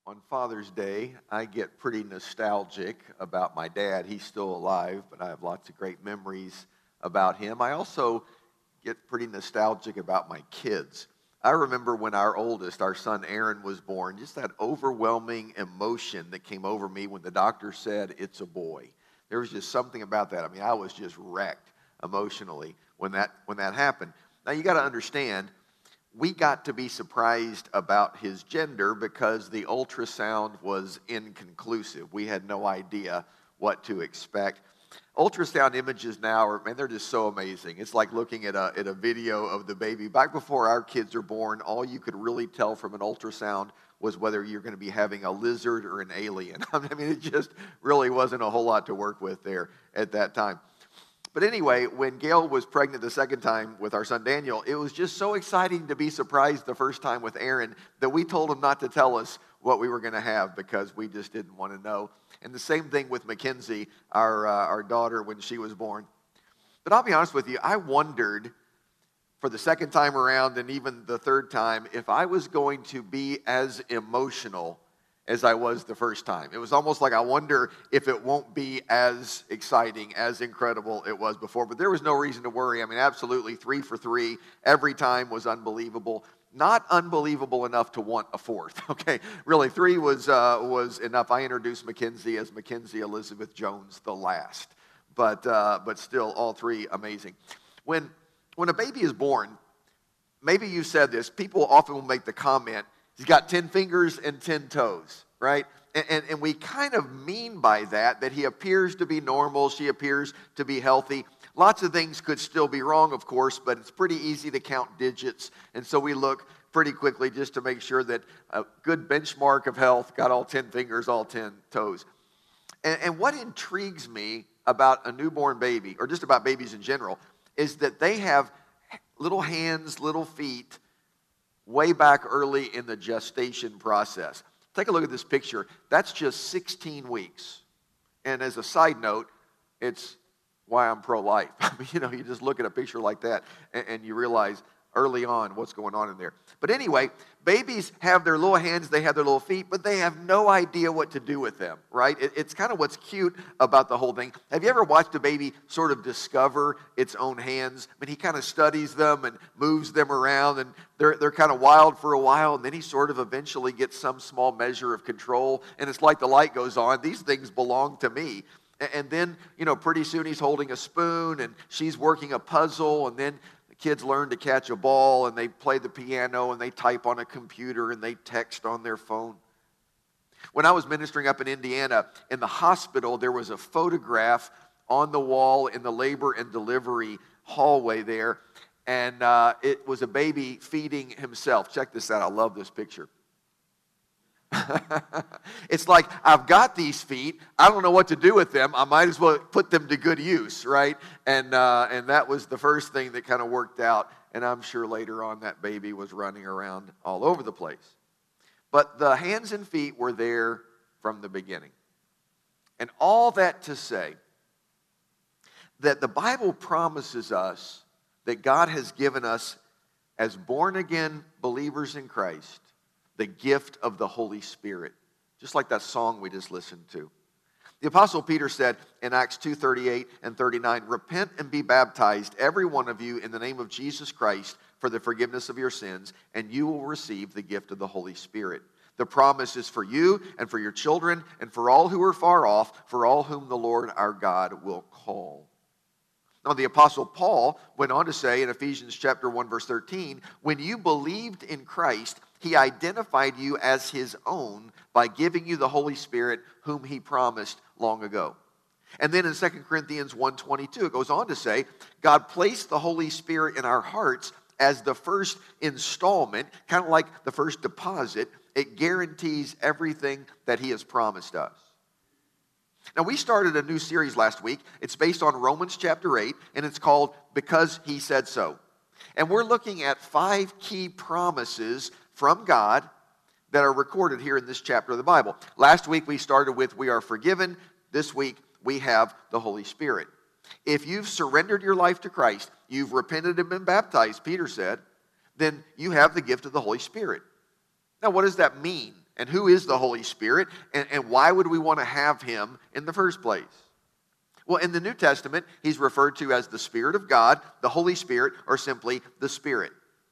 On Father's Day, I get pretty nostalgic about my dad. He's still alive, but I have lots of great memories about him. I also get pretty nostalgic about my kids. I remember when our oldest, our son Aaron, was born, just that overwhelming emotion that came over me when the doctor said it's a boy. There was just something about that. I mean, I was just wrecked emotionally when that happened. Now, you got to understand, we got to be surprised about his gender because the ultrasound was inconclusive. We had no idea what to expect. Ultrasound images now they're just so amazing. It's like looking at a video of the baby. Back before our kids were born, all you could really tell from an ultrasound was whether you're going to be having a lizard or an alien. I mean, it just really wasn't a whole lot to work with there at that time. But anyway, when Gail was pregnant the second time with our son Daniel, it was just so exciting to be surprised the first time with Aaron that we told him not to tell us what we were going to have because we just didn't want to know. And the same thing with Mackenzie, our daughter, when she was born. But I'll be honest with you, I wondered for the second time around and even the third time if I was going to be as emotional as I was the first time. It was almost like I wonder if it won't be as exciting, as incredible it was before. But there was no reason to worry. I mean, absolutely 3 for 3. Every time was unbelievable. Not unbelievable enough to want a fourth, okay? Really, 3 was enough. I introduced Mackenzie as Mackenzie Elizabeth Jones the last. But still, all 3 amazing. When a baby is born, maybe you said this, people often will make the comment, he's got 10 fingers and 10 toes, right? And we kind of mean by that he appears to be normal, she appears to be healthy. Lots of things could still be wrong, of course, but it's pretty easy to count digits. And so we look pretty quickly just to make sure that a good benchmark of health, got all 10 fingers, all 10 toes. And what intrigues me about a newborn baby, or just about babies in general, is that they have little hands, little feet, way back early in the gestation process. Take a look at this picture. That's just 16 weeks. And as a side note, it's why I'm pro-life. I mean, you just look at a picture like that and you realize early on what's going on in there. But anyway, babies have their little hands, they have their little feet, but they have no idea what to do with them, right? It's kind of what's cute about the whole thing. Have you ever watched a baby sort of discover its own hands? I mean, he kind of studies them and moves them around, and they're kind of wild for a while, and then he sort of eventually gets some small measure of control, and it's like the light goes on. These things belong to me. And then, pretty soon he's holding a spoon, and she's working a puzzle, and then kids learn to catch a ball, and they play the piano, and they type on a computer, and they text on their phone. When I was ministering up in Indiana, in the hospital, there was a photograph on the wall in the labor and delivery hallway there, and it was a baby feeding himself. Check this out. I love this picture. It's like, I've got these feet. I don't know what to do with them. I might as well put them to good use, right? And that was the first thing that kind of worked out. And I'm sure later on that baby was running around all over the place. But the hands and feet were there from the beginning. And all that to say that the Bible promises us that God has given us, as born-again believers in Christ, the gift of the Holy Spirit, just like that song we just listened to. The Apostle Peter said in Acts 2:38 and 39, "Repent and be baptized, every one of you, in the name of Jesus Christ for the forgiveness of your sins, and you will receive the gift of the Holy Spirit. The promise is for you and for your children and for all who are far off, for all whom the Lord our God will call." Now, the Apostle Paul went on to say in Ephesians chapter 1, verse 13, "When you believed in Christ, he identified you as his own by giving you the Holy Spirit whom he promised long ago." And then in 2 Corinthians 1:22, it goes on to say, God placed the Holy Spirit in our hearts as the first installment, kind of like the first deposit. It guarantees everything that he has promised us. Now, we started a new series last week. It's based on Romans chapter 8, and it's called Because He Said So. And we're looking at 5 key promises from God that are recorded here in this chapter of the Bible. Last week we started with we are forgiven. This week we have the Holy Spirit. If you've surrendered your life to Christ, you've repented and been baptized, Peter said, then you have the gift of the Holy Spirit. Now, what does that mean? And who is the Holy Spirit? And why would we want to have him in the first place? Well, in the New Testament, he's referred to as the Spirit of God, the Holy Spirit, or simply the Spirit.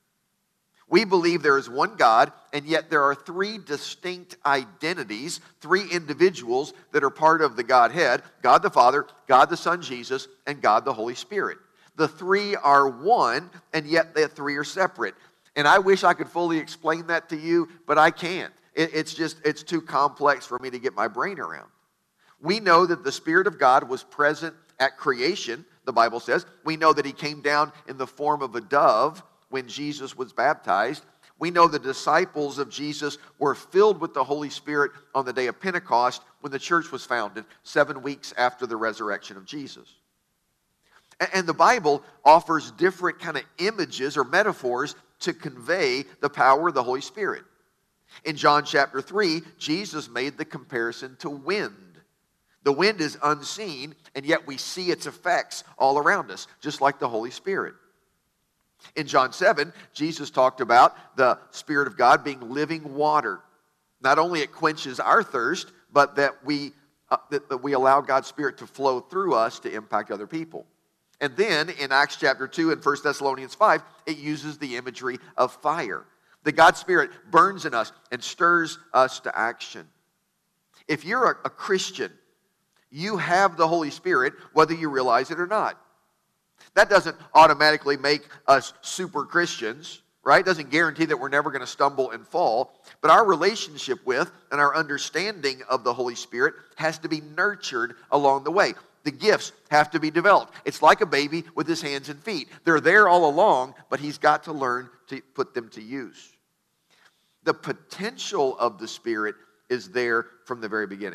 We believe there is one God, and yet there are three distinct identities, three individuals that are part of the Godhead: God the Father, God the Son Jesus, and God the Holy Spirit. The three are one, and yet the three are separate. And I wish I could fully explain that to you, but I can't. It's too complex for me to get my brain around. We know that the Spirit of God was present at creation, the Bible says. We know that he came down in the form of a dove when Jesus was baptized. We know the disciples of Jesus were filled with the Holy Spirit on the day of Pentecost when the church was founded, 7 weeks after the resurrection of Jesus. And the Bible offers different kind of images or metaphors to convey the power of the Holy Spirit. In John chapter 3, Jesus made the comparison to wind. The wind is unseen, and yet we see its effects all around us, just like the Holy Spirit. In John 7, Jesus talked about the Spirit of God being living water. Not only it quenches our thirst, but that we allow God's Spirit to flow through us to impact other people. And then in Acts chapter 2 and 1 Thessalonians 5, it uses the imagery of fire. The God Spirit burns in us and stirs us to action. If you're a Christian, you have the Holy Spirit, whether you realize it or not. That doesn't automatically make us super Christians, right? It doesn't guarantee that we're never going to stumble and fall. But our relationship with and our understanding of the Holy Spirit has to be nurtured along the way. The gifts have to be developed. It's like a baby with his hands and feet. They're there all along, but he's got to learn to put them to use. The potential of the Spirit is there from the very beginning.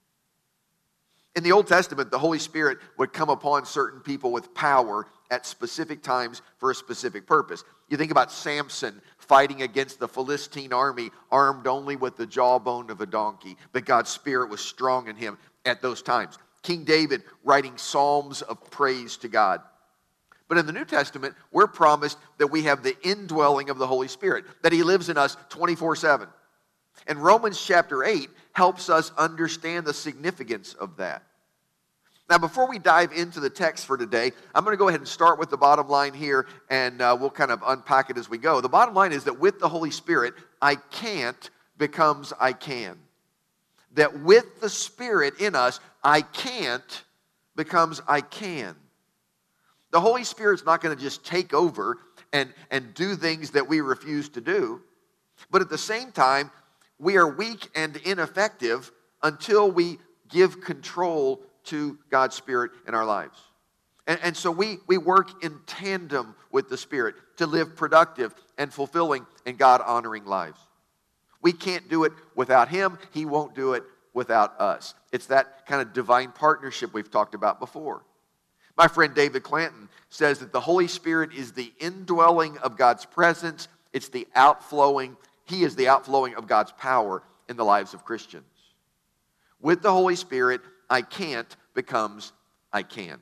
In the Old Testament, the Holy Spirit would come upon certain people with power at specific times for a specific purpose. You think about Samson fighting against the Philistine army, armed only with the jawbone of a donkey, but God's Spirit was strong in him at those times. King David writing psalms of praise to God. But in the New Testament, we're promised that we have the indwelling of the Holy Spirit, that he lives in us 24/7. And Romans chapter 8 helps us understand the significance of that. Now, before we dive into the text for today, I'm going to go ahead and start with the bottom line here, and we'll kind of unpack it as we go. The bottom line is that with the Holy Spirit, I can't becomes I can. That with the Spirit in us, I can't becomes I can. The Holy Spirit's not going to just take over and do things that we refuse to do. But at the same time, we are weak and ineffective until we give control to God's Spirit in our lives. And so we work in tandem with the Spirit to live productive and fulfilling and God-honoring lives. We can't do it without him. He won't do it without us. It's that kind of divine partnership we've talked about before. My friend David Clanton says that the Holy Spirit is the indwelling of God's presence. It's the outflowing. He is the outflowing of God's power in the lives of Christians. With the Holy Spirit, I can't becomes I can.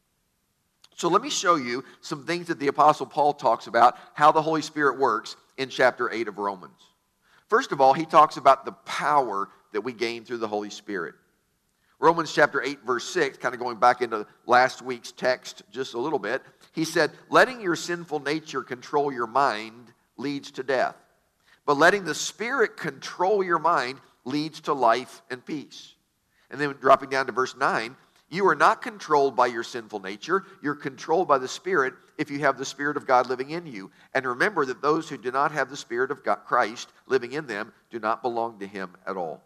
So let me show you some things that the Apostle Paul talks about, how the Holy Spirit works in chapter 8 of Romans. First of all, he talks about the power that we gain through the Holy Spirit. Romans chapter 8, verse 6, kind of going back into last week's text just a little bit, he said, letting your sinful nature control your mind leads to death. But letting the Spirit control your mind leads to life and peace. And then dropping down to verse 9, you are not controlled by your sinful nature. You're controlled by the Spirit if you have the Spirit of God living in you. And remember that those who do not have the Spirit of God, Christ living in them do not belong to him at all.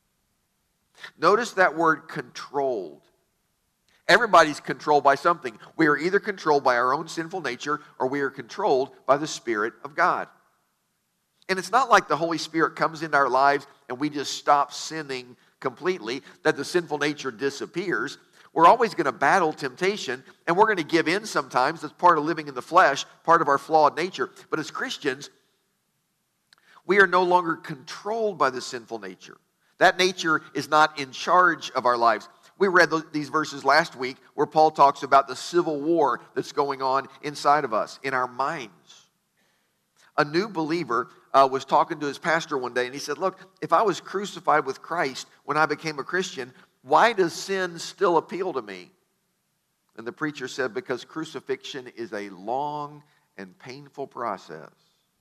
Notice that word controlled. Everybody's controlled by something. We are either controlled by our own sinful nature or we are controlled by the Spirit of God. And it's not like the Holy Spirit comes into our lives and we just stop sinning completely, that the sinful nature disappears. We're always going to battle temptation, and we're going to give in sometimes. That's part of living in the flesh, part of our flawed nature. But as Christians, we are no longer controlled by the sinful nature. That nature is not in charge of our lives. We read these verses last week where Paul talks about the civil war that's going on inside of us, in our minds. A new believer was talking to his pastor one day, and he said, look, if I was crucified with Christ when I became a Christian, why does sin still appeal to me? And the preacher said, because crucifixion is a long and painful process.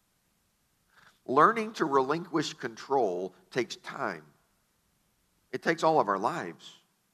Learning to relinquish control takes time. It takes all of our lives.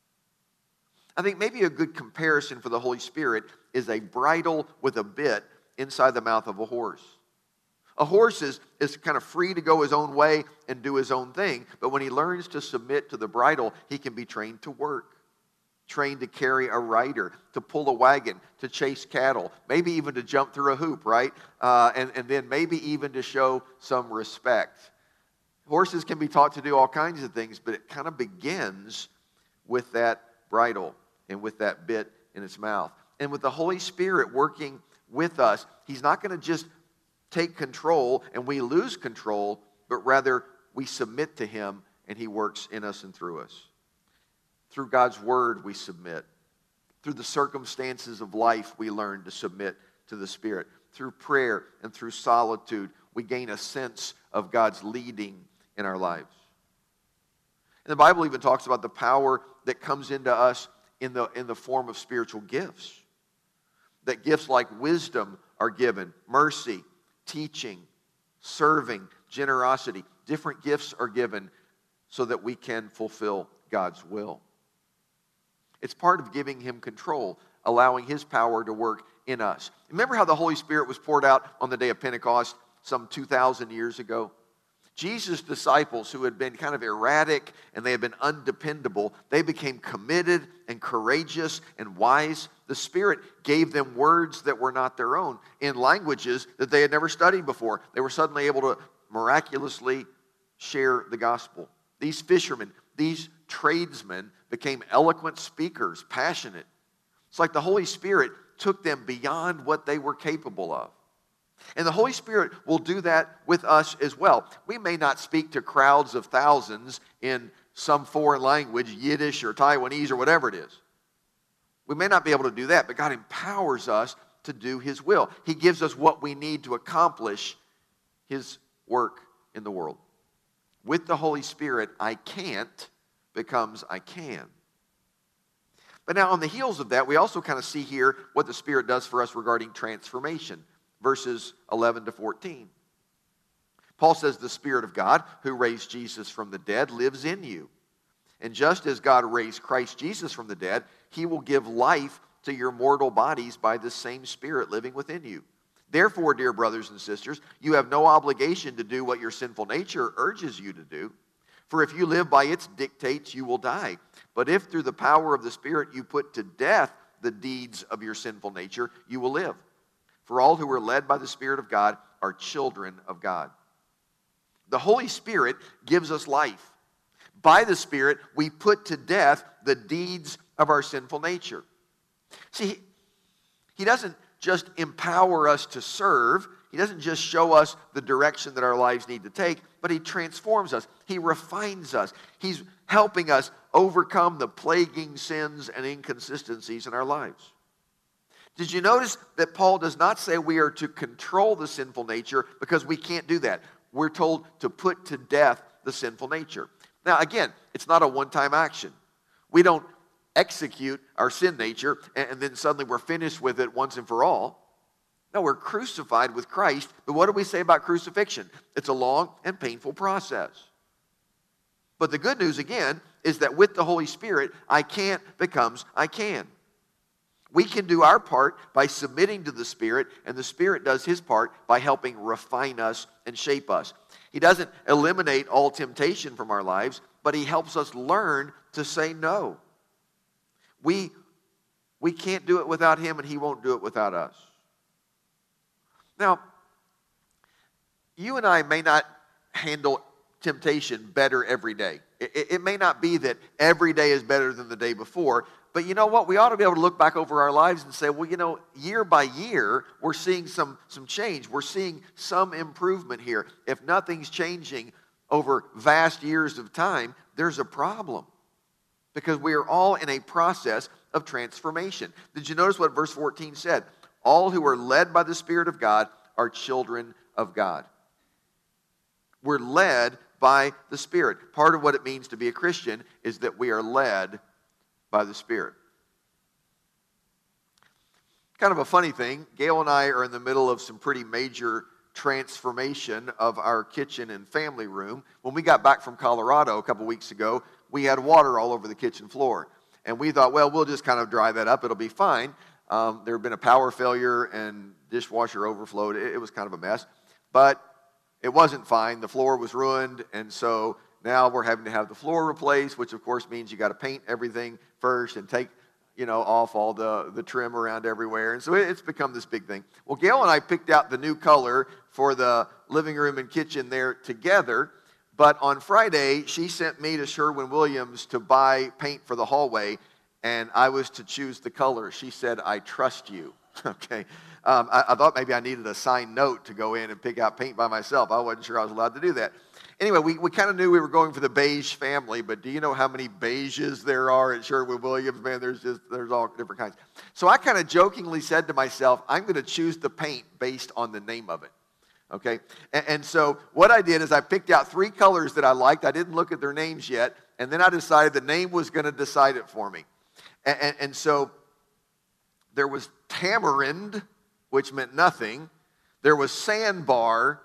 I think maybe a good comparison for the Holy Spirit is a bridle with a bit inside the mouth of a horse. A horse is kind of free to go his own way and do his own thing, but when he learns to submit to the bridle, he can be trained to work, trained to carry a rider, to pull a wagon, to chase cattle, maybe even to jump through a hoop, right? And then maybe even to show some respect. Horses can be taught to do all kinds of things, but it kind of begins with that bridle and with that bit in its mouth. And with the Holy Spirit working with us, He's not going to just take control and we lose control, but rather we submit to Him and He works in us and through us. Through God's Word, we submit. Through the circumstances of life, we learn to submit to the Spirit. Through prayer and through solitude, we gain a sense of God's leading in our lives. And the Bible even talks about the power that comes into us in the form of spiritual gifts. That gifts like wisdom are given, mercy, teaching, serving, generosity. Different gifts are given so that we can fulfill God's will. It's part of giving Him control, allowing His power to work in us. Remember how the Holy Spirit was poured out on the day of Pentecost some 2,000 years ago? Jesus' disciples, who had been kind of erratic and they had been undependable, they became committed and courageous and wise. The Spirit gave them words that were not their own in languages that they had never studied before. They were suddenly able to miraculously share the gospel. These fishermen, these tradesmen became eloquent speakers, passionate. It's like the Holy Spirit took them beyond what they were capable of. And the Holy Spirit will do that with us as well. We may not speak to crowds of thousands in some foreign language, Yiddish or Taiwanese or whatever it is. We may not be able to do that, but God empowers us to do His will. He gives us what we need to accomplish His work in the world. With the Holy Spirit, I can't becomes I can. But now on the heels of that, we also kind of see here what the Spirit does for us regarding transformation. Verses 11 to 14. Paul says, the Spirit of God, who raised Jesus from the dead, lives in you. And just as God raised Christ Jesus from the dead, He will give life to your mortal bodies by the same Spirit living within you. Therefore, dear brothers and sisters, you have no obligation to do what your sinful nature urges you to do. For if you live by its dictates, you will die. But if through the power of the Spirit you put to death the deeds of your sinful nature, you will live. For all who are led by the Spirit of God are children of God. The Holy Spirit gives us life. By the Spirit, we put to death the deeds of our sinful nature. See, He doesn't just empower us to serve. He doesn't just show us the direction that our lives need to take, but He transforms us. He refines us. He's helping us overcome the plaguing sins and inconsistencies in our lives. Did you notice that Paul does not say we are to control the sinful nature because we can't do that? We're told to put to death the sinful nature. Now, again, it's not a one-time action. We don't execute our sin nature and then suddenly we're finished with it once and for all. No, we're crucified with Christ. But what do we say about crucifixion? It's a long and painful process. But the good news, again, is that with the Holy Spirit, I can't becomes I can. We can do our part by submitting to the Spirit, and the Spirit does His part by helping refine us and shape us. He doesn't eliminate all temptation from our lives, but He helps us learn to say no. We can't do it without Him, and He won't do it without us. Now, you and I may not handle temptation better every day. It may not be that every day is better than the day before, but you know what? We ought to be able to look back over our lives and say, well, you know, year by year, we're seeing some change. We're seeing some improvement here. If nothing's changing over vast years of time, there's a problem. Because we are all in a process of transformation. Did you notice what verse 14 said? All who are led by the Spirit of God are children of God. We're led by the Spirit. Part of what it means to be a Christian is that we are led by the Spirit. Kind of a funny thing, Gail and I are in the middle of some pretty major transformation of our kitchen and family room. When we got back from Colorado a couple weeks ago, we had water all over the kitchen floor. And we thought, well, we'll just kind of dry that up. It'll be fine. There had been a power failure and dishwasher overflowed. It was kind of a mess. But it wasn't fine. The floor was ruined. And so now we're having to have the floor replaced, which of course means you got to paint everything first and take off all the trim around everywhere. And so it's become this big thing. Well, Gail and I picked out the new color for the living room and kitchen there together. But on Friday, she sent me to Sherwin-Williams to buy paint for the hallway, and I was to choose the color. She said, "I trust you." Okay. I thought maybe I needed a signed note to go in and pick out paint by myself. I wasn't sure I was allowed to do that. Anyway, we kind of knew we were going for the beige family, but do you know how many beiges there are at Sherwin-Williams? Man, there's all different kinds. So I kind of jokingly said to myself, I'm going to choose the paint based on the name of it. Okay? And so what I did is I picked out 3 colors that I liked. I didn't look at their names yet, and then I decided the name was going to decide it for me. And so there was tamarind, which meant nothing. There was sandbar,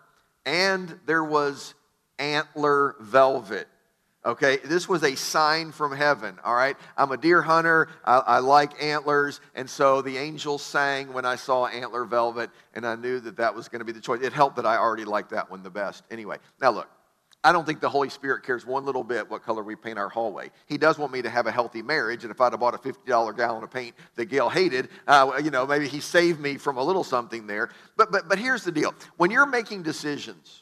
and there was antler velvet. Okay, this was a sign from heaven, all right? I'm a deer hunter. I like antlers, and so the angels sang when I saw antler velvet, and I knew that was going to be the choice. It helped that I already liked that one the best. Anyway, now look, I don't think the Holy Spirit cares one little bit what color we paint our hallway. He does want me to have a healthy marriage, and if I'd have bought a $50 gallon of paint that Gail hated, maybe he saved me from a little something there. But here's the deal. When you're making decisions,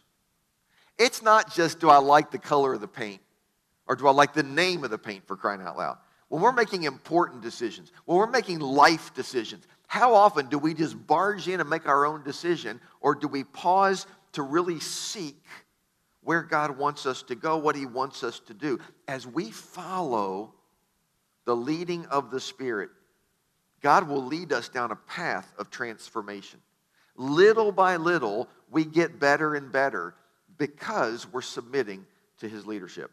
it's not just do I like the color of the paint or do I like the name of the paint, for crying out loud. When we're making important decisions, when we're making life decisions, how often do we just barge in and make our own decision, or do we pause to really seek where God wants us to go, what he wants us to do? As we follow the leading of the Spirit, God will lead us down a path of transformation. Little by little, we get better and better because we're submitting to his leadership.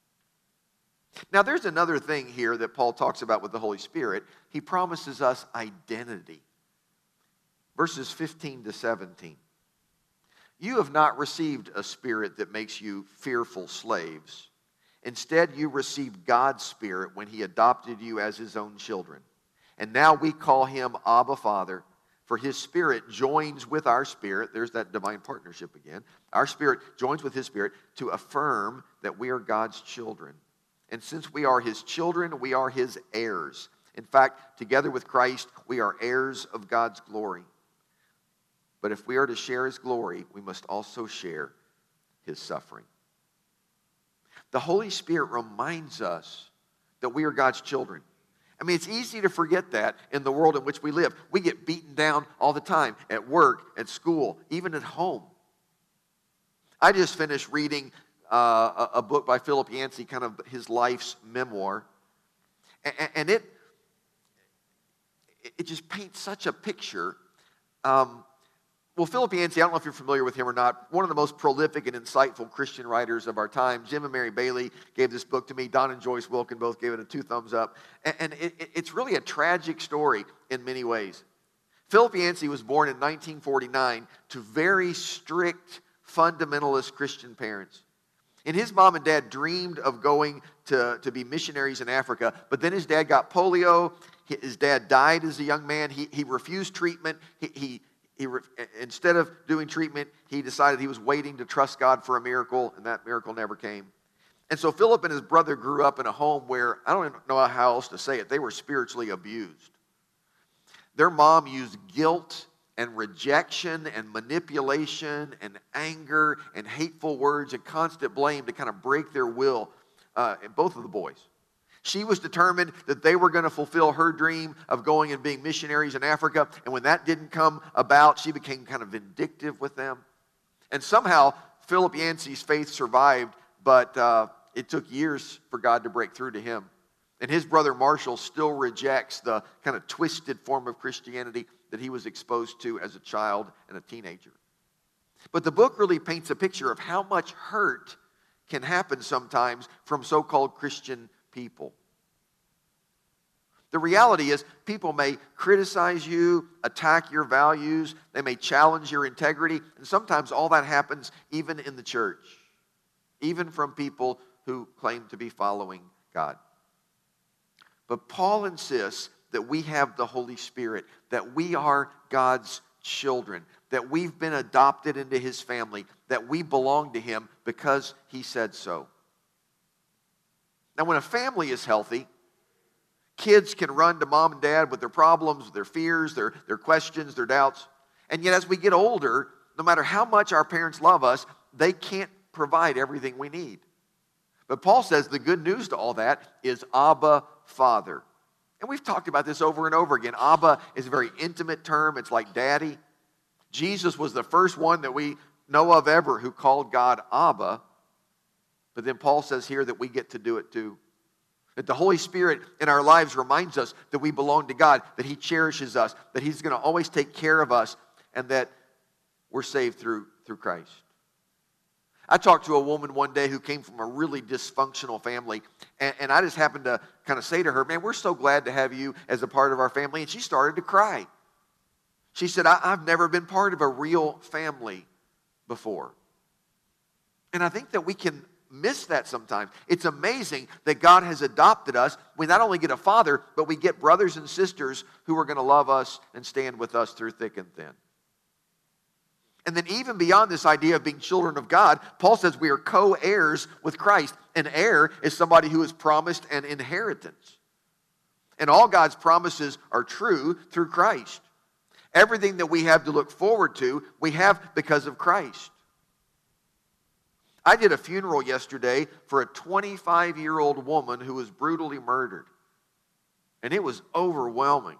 Now, there's another thing here that Paul talks about with the Holy Spirit. He promises us identity. Verses 15 to 17. You have not received a spirit that makes you fearful slaves. Instead, you received God's Spirit when he adopted you as his own children. And now we call him Abba, Father. For his Spirit joins with our spirit. There's that divine partnership again. Our spirit joins with his Spirit to affirm that we are God's children. And since we are his children, we are his heirs. In fact, together with Christ, we are heirs of God's glory. But if we are to share his glory, we must also share his suffering. The Holy Spirit reminds us that we are God's children. I mean, it's easy to forget that in the world in which we live. We get beaten down all the time at work, at school, even at home. I just finished reading a book by Philip Yancey, kind of his life's memoir. And it just paints such a picture. Well, Philip Yancey, I don't know if you're familiar with him or not, one of the most prolific and insightful Christian writers of our time. Jim and Mary Bailey gave this book to me. Don and Joyce Wilkin both gave it a 2 thumbs up. And it's really a tragic story in many ways. Philip Yancey was born in 1949 to very strict, fundamentalist Christian parents. And his mom and dad dreamed of going to be missionaries in Africa, but then his dad got polio. His dad died as a young man. He refused treatment. Instead of doing treatment, he decided he was waiting to trust God for a miracle, and that miracle never came. And so Philip and his brother grew up in a home where, I don't even know how else to say it, they were spiritually abused. Their mom used guilt and rejection and manipulation and anger and hateful words and constant blame to kind of break their will in both of the boys. She was determined that they were going to fulfill her dream of going and being missionaries in Africa. And when that didn't come about, she became kind of vindictive with them. And somehow, Philip Yancey's faith survived, but it took years for God to break through to him. And his brother Marshall still rejects the kind of twisted form of Christianity that he was exposed to as a child and a teenager. But the book really paints a picture of how much hurt can happen sometimes from so-called Christian people. The reality is people may criticize you, attack your values, they may challenge your integrity, and sometimes all that happens even in the church, even from people who claim to be following God. But Paul insists that we have the Holy Spirit, that we are God's children, that we've been adopted into His family, that we belong to Him because He said so. Now, when a family is healthy, kids can run to mom and dad with their problems, their fears, their questions, their doubts. And yet as we get older, no matter how much our parents love us, they can't provide everything we need. But Paul says the good news to all that is Abba, Father. And we've talked about this over and over again. Abba is a very intimate term. It's like daddy. Jesus was the first one that we know of ever who called God Abba. But then Paul says here that we get to do it too. That the Holy Spirit in our lives reminds us that we belong to God, that He cherishes us, that He's going to always take care of us, and that we're saved through Christ. I talked to a woman one day who came from a really dysfunctional family, and I just happened to kind of say to her, man, we're so glad to have you as a part of our family, and she started to cry. She said, I've never been part of a real family before. And I think that we can miss that sometimes. It's amazing that God has adopted us. We not only get a father, but we get brothers and sisters who are going to love us and stand with us through thick and thin. And then even beyond this idea of being children of God, Paul says we are co-heirs with Christ. An heir is somebody who is promised an inheritance. And all God's promises are true through Christ. Everything that we have to look forward to, we have because of Christ. I did a funeral yesterday for a 25-year-old woman who was brutally murdered. And it was overwhelming.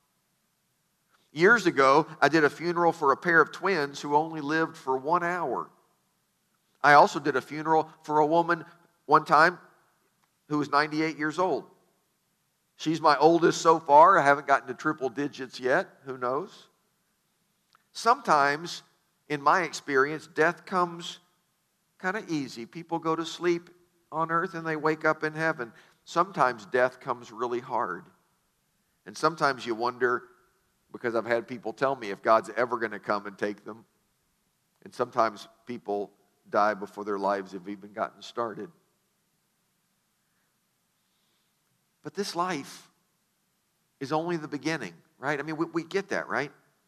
Years ago, I did a funeral for a pair of twins who only lived for 1 hour. I also did a funeral for a woman one time who was 98 years old. She's my oldest so far. I haven't gotten to triple digits yet. Who knows? Sometimes, in my experience, death comes kind of easy. People go to sleep on earth and they wake up in heaven. Sometimes death comes really hard. And sometimes you wonder, because I've had people tell me if God's ever going to come and take them. And sometimes people die before their lives have even gotten started. But this life is only the beginning, right? I mean, we get that, right?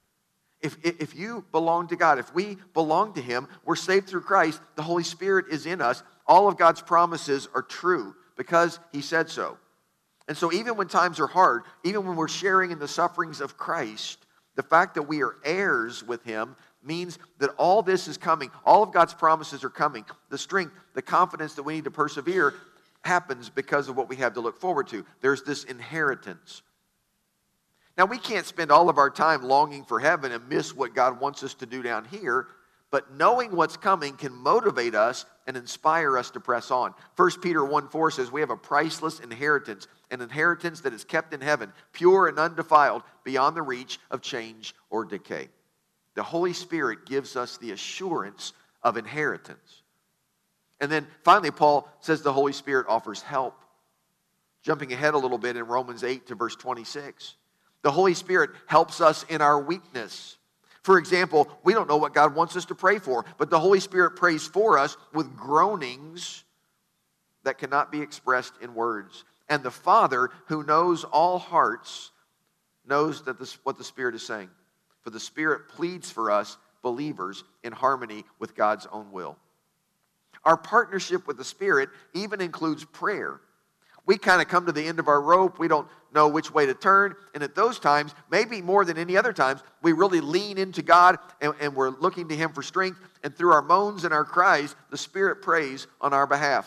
If you belong to God, if we belong to Him, we're saved through Christ, the Holy Spirit is in us. All of God's promises are true because He said so. And so even when times are hard, even when we're sharing in the sufferings of Christ, the fact that we are heirs with Him means that all this is coming. All of God's promises are coming. The strength, the confidence that we need to persevere happens because of what we have to look forward to. There's this inheritance. Now, we can't spend all of our time longing for heaven and miss what God wants us to do down here, but knowing what's coming can motivate us and inspire us to press on. 1 Peter 1:4 says we have a priceless inheritance, an inheritance that is kept in heaven, pure and undefiled, beyond the reach of change or decay. The Holy Spirit gives us the assurance of inheritance. And then finally, Paul says the Holy Spirit offers help. Jumping ahead a little bit in Romans 8 to verse 26. The Holy Spirit helps us in our weakness. For example, we don't know what God wants us to pray for, but the Holy Spirit prays for us with groanings that cannot be expressed in words. And the Father, who knows all hearts, knows that what the Spirit is saying. For the Spirit pleads for us, believers, in harmony with God's own will. Our partnership with the Spirit even includes prayer. We kind of come to the end of our rope. We don't know which way to turn. And at those times, maybe more than any other times, we really lean into God and we're looking to Him for strength. And through our moans and our cries, the Spirit prays on our behalf.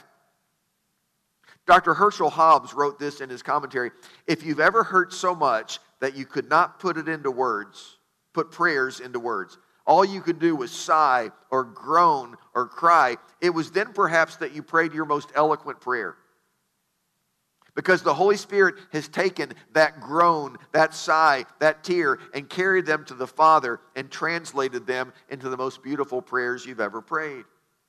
Dr. Herschel Hobbs wrote this in his commentary. If you've ever hurt so much that you could not put it into words, put prayers into words, all you could do was sigh or groan or cry, it was then perhaps that you prayed your most eloquent prayer. Because the Holy Spirit has taken that groan, that sigh, that tear, and carried them to the Father and translated them into the most beautiful prayers you've ever prayed.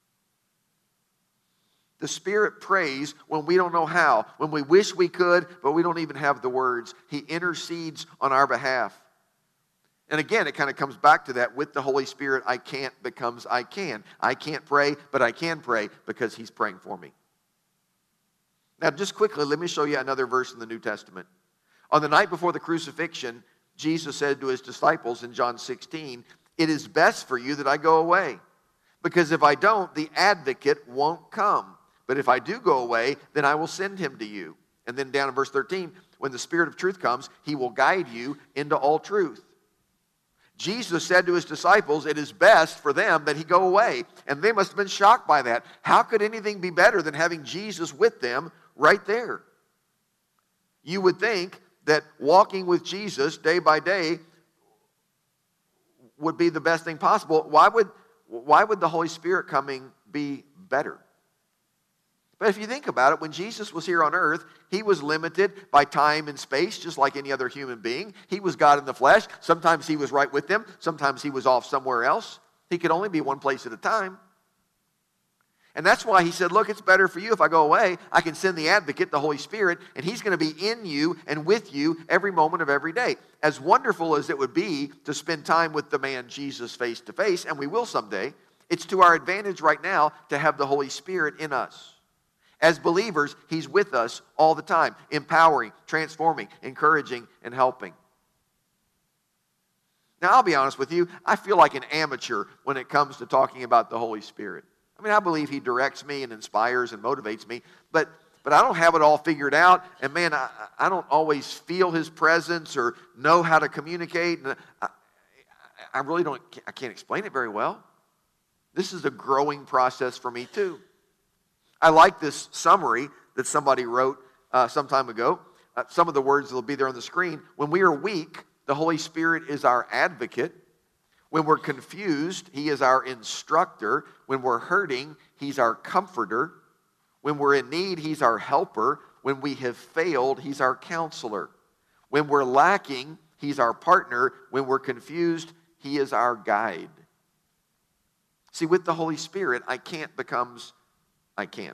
The Spirit prays when we don't know how, when we wish we could, but we don't even have the words. He intercedes on our behalf. And again, it kind of comes back to that. With the Holy Spirit, I can't becomes I can. I can't pray, but I can pray because He's praying for me. Now, just quickly, let me show you another verse in the New Testament. On the night before the crucifixion, Jesus said to His disciples in John 16, "It is best for you that I go away, because if I don't, the advocate won't come. But if I do go away, then I will send him to you." And then down in verse 13, when the Spirit of truth comes, He will guide you into all truth. Jesus said to His disciples, it is best for them that He go away. And they must have been shocked by that. How could anything be better than having Jesus with them right there? You would think that walking with Jesus day by day would be the best thing possible. Why would the Holy Spirit coming be better? But if you think about it, when Jesus was here on earth, He was limited by time and space, just like any other human being. He was God in the flesh. Sometimes He was right with them. Sometimes He was off somewhere else. He could only be one place at a time. And that's why He said, look, it's better for you if I go away. I can send the advocate, the Holy Spirit, and He's going to be in you and with you every moment of every day. As wonderful as it would be to spend time with the man Jesus face to face, and we will someday, it's to our advantage right now to have the Holy Spirit in us. As believers, He's with us all the time, empowering, transforming, encouraging, and helping. Now, I'll be honest with you, I feel like an amateur when it comes to talking about the Holy Spirit. I mean, I believe He directs me and inspires and motivates me, but I don't have it all figured out, and man, I don't always feel His presence or know how to communicate, and I really don't, I can't explain it very well. This is a growing process for me too. I like this summary that somebody wrote some time ago. Some of the words that will be there on the screen. When we are weak, the Holy Spirit is our advocate. When we're confused, He is our instructor. When we're hurting, He's our comforter. When we're in need, He's our helper. When we have failed, He's our counselor. When we're lacking, He's our partner. When we're confused, He is our guide. See, with the Holy Spirit, I can't becomes I can.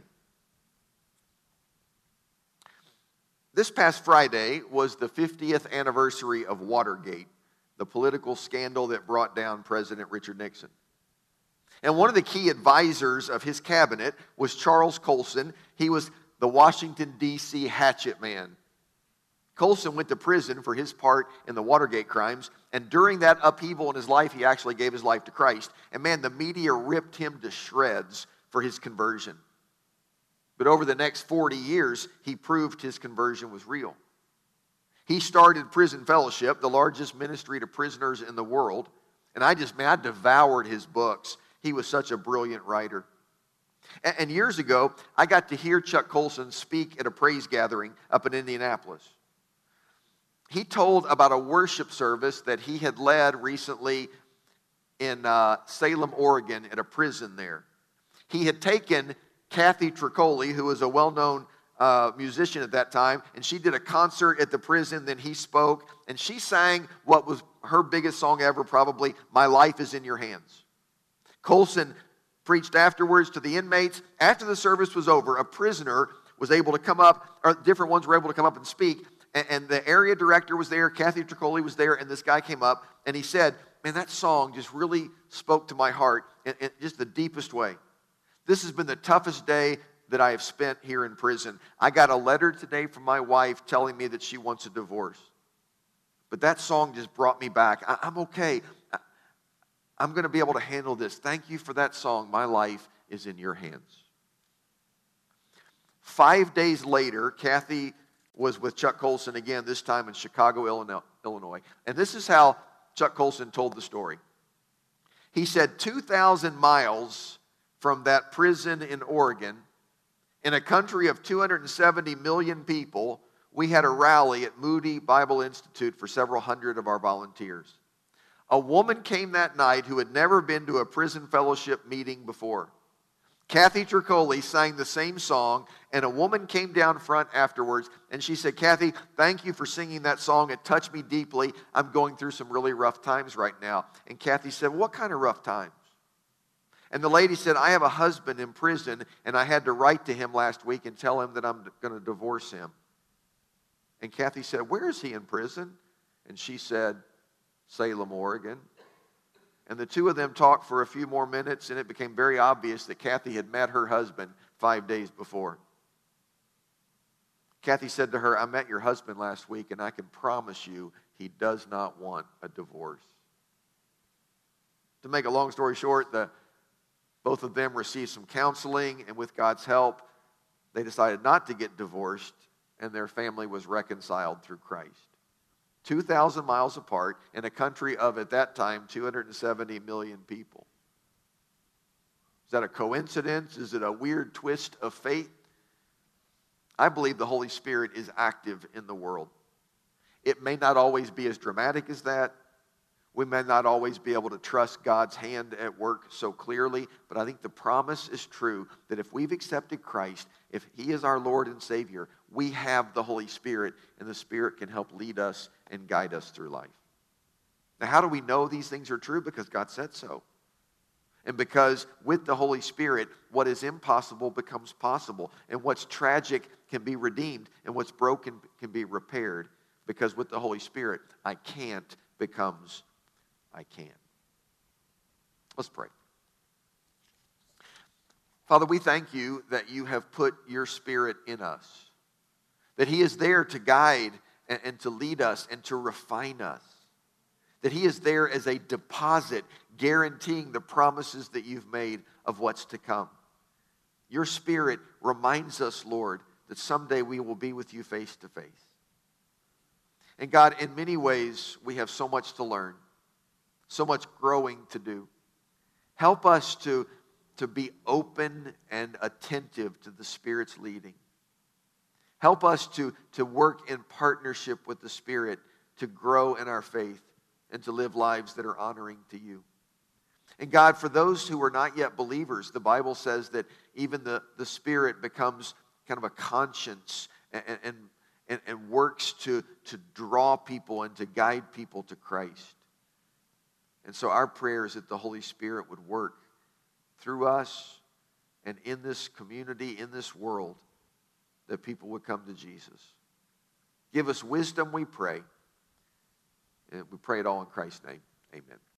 This past Friday was the 50th anniversary of Watergate, the political scandal that brought down President Richard Nixon. And one of the key advisors of his cabinet was Charles Colson. He was the Washington, D.C. hatchet man. Colson went to prison for his part in the Watergate crimes, and during that upheaval in his life, he actually gave his life to Christ. And man, the media ripped him to shreds for his conversion. But over the next 40 years, he proved his conversion was real. He started Prison Fellowship, the largest ministry to prisoners in the world. And I devoured his books. He was such a brilliant writer. And years ago, I got to hear Chuck Colson speak at a praise gathering up in Indianapolis. He told about a worship service that he had led recently in Salem, Oregon, at a prison there. He had taken Kathy Tricoli, who was a well-known musician at that time, and she did a concert at the prison. Then he spoke, and she sang what was her biggest song ever, probably, "My Life is in Your Hands." Colson preached afterwards to the inmates. After the service was over, a prisoner was able to come up, or different ones were able to come up and speak, and the area director was there, Kathy Tricoli was there, and this guy came up, and he said, man, that song just really spoke to my heart in just the deepest way. This has been the toughest day that I have spent here in prison. I got a letter today from my wife telling me that she wants a divorce. But that song just brought me back. I'm okay. I'm going to be able to handle this. Thank you for that song. My life is in your hands. 5 days later, Kathy was with Chuck Colson again, this time in Chicago, Illinois. And this is how Chuck Colson told the story. He said, 2,000 miles from that prison in Oregon, in a country of 270 million people, we had a rally at Moody Bible Institute for several hundred of our volunteers. A woman came that night who had never been to a prison fellowship meeting before. Kathy Tricoli sang the same song, and a woman came down front afterwards, and she said, Kathy, thank you for singing that song. It touched me deeply. I'm going through some really rough times right now. And Kathy said, what kind of rough times? And the lady said, I have a husband in prison, and I had to write to him last week and tell him that I'm going to divorce him. And Kathy said, where is he in prison? And she said, Salem, Oregon. And the two of them talked for a few more minutes, and it became very obvious that Kathy had met her husband 5 days before. Kathy said to her, I met your husband last week, and I can promise you he does not want a divorce. To make a long story short, both of them received some counseling, and with God's help, they decided not to get divorced, and their family was reconciled through Christ. 2,000 miles apart in a country of, at that time, 270 million people. Is that a coincidence? Is it a weird twist of fate? I believe the Holy Spirit is active in the world. It may not always be as dramatic as that. We may not always be able to trust God's hand at work so clearly, but I think the promise is true that if we've accepted Christ, if He is our Lord and Savior, we have the Holy Spirit, and the Spirit can help lead us and guide us through life. Now, how do we know these things are true? Because God said so. And because with the Holy Spirit, what is impossible becomes possible, and what's tragic can be redeemed, and what's broken can be repaired. Because with the Holy Spirit, I can't becomes I can. Let's pray. Father, we thank you that you have put your Spirit in us, that He is there to guide and to lead us and to refine us, that He is there as a deposit guaranteeing the promises that you've made of what's to come. Your Spirit reminds us, Lord, that someday we will be with you face to face. And God, in many ways, we have so much to learn. So much growing to do. Help us to be open and attentive to the Spirit's leading. Help us to work in partnership with the Spirit to grow in our faith and to live lives that are honoring to you. And God, for those who are not yet believers, the Bible says that even the Spirit becomes kind of a conscience and works to draw people and to guide people to Christ. And so our prayer is that the Holy Spirit would work through us and in this community, in this world, that people would come to Jesus. Give us wisdom, we pray. And we pray it all in Christ's name. Amen.